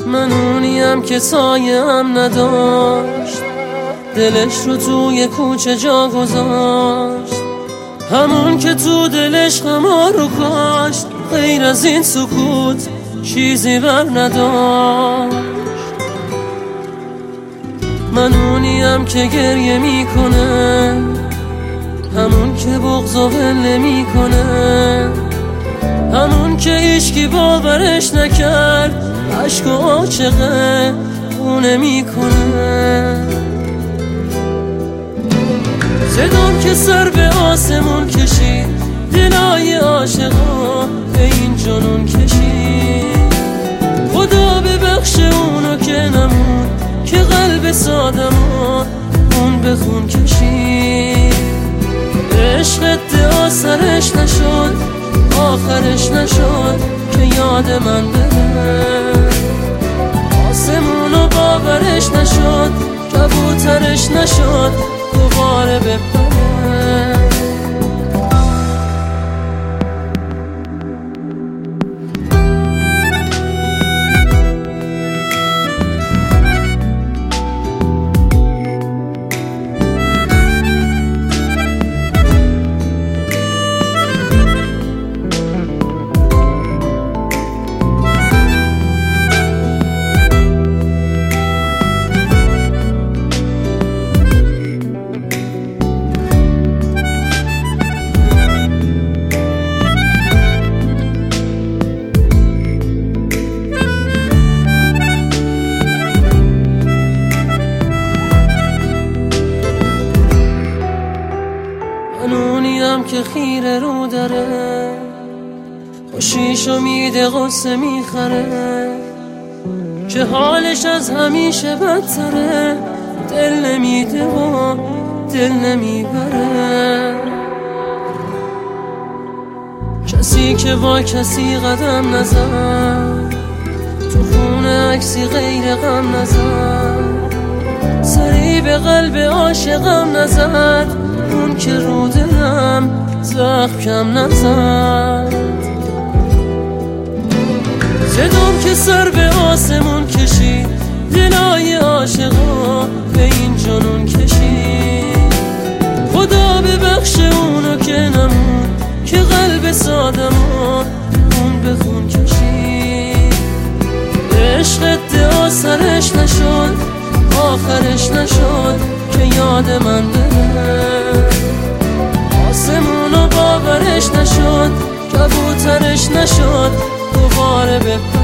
من اونیم که سایه هم نداشت، دلش رو توی کوچه جا گذاشت، همون که تو دلش غما رو کاشت، غیر از این سکوت چیزی بر نداشت. من اونیم که گریه میکنه، همون که بغض و ول نمیکنه، همون که هیچکی باورش نکرد، عشق و عاشقه خونه میکنه. صدام که سر به آسمون کشید، دلای عاشقا به این جنون کشید. خدا ببخش اونو که نمون، که قلب سادمو اون به خون کشید. عشق ادعا سرش نشد، آخرش نشد که یاد من بره. آسمونو باورش نشد، کبوترش نشد دوباره بپره. اونیم که خیره رو داره، خوشیشو میده غصه میخره، که حالش از همیشه بدتره، دل نمیده و دل نمیبره. کسی که با کسی قدم نزد، تو خونه عکسی غیر غم نزد، سری به قلب عاشقم نزد، اون که رو دلم زخم کم نزد. صدام که سر به آسمون کشید، دلای عاشقا به این جنون کشید. خدا ببخش اونو که نمون، که قلب سادمو اون به خون کشید. عشق ادعا سرش نشد، آخرش نشد که یاد من بره. آسمونو باورش نشد، کبوترش نشد دوباره بپره.